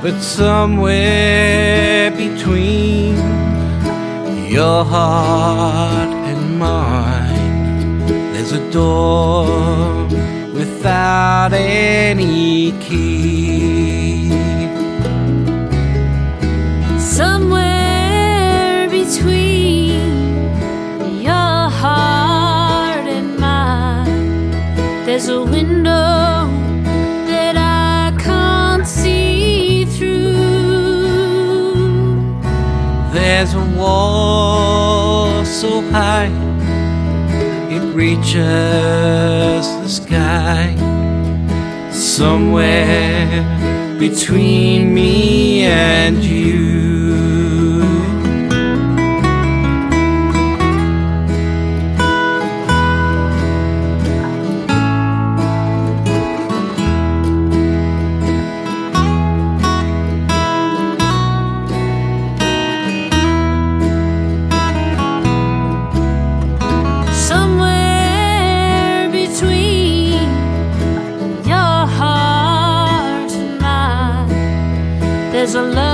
but somewhere between your heart and mine, there's a door without any key. Somewhere between your heart and mine, there's a window that I can't see through. There's a wall so high it reaches the sky. Somewhere between me and you. Somewhere between your heart and mine, there's a love